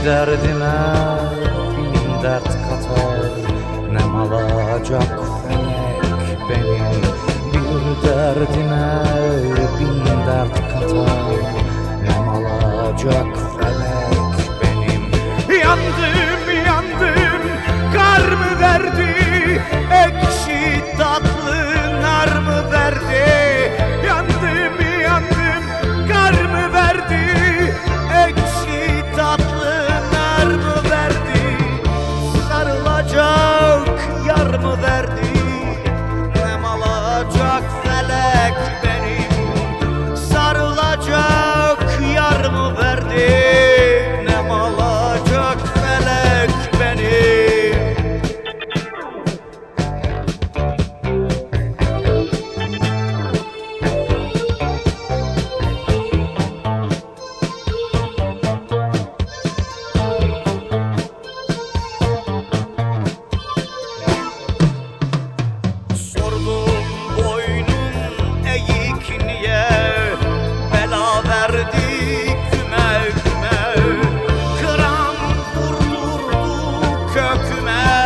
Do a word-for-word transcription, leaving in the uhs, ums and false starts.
derdine bin dert katar. Ne alacak felek benim bir derdine bin dert katar. Ne alacak felek benim. Yandım yandım, kar mı verdi, ekşi tatlı nar mı verdi? Yandım yandım, kar mı verdi, ekşi tatlı nar mı verdi? Sarılacak yar mı verdi, nem alacak felek benim? Sarılacak yar mı verdi, nem alacak felek benim? Köküme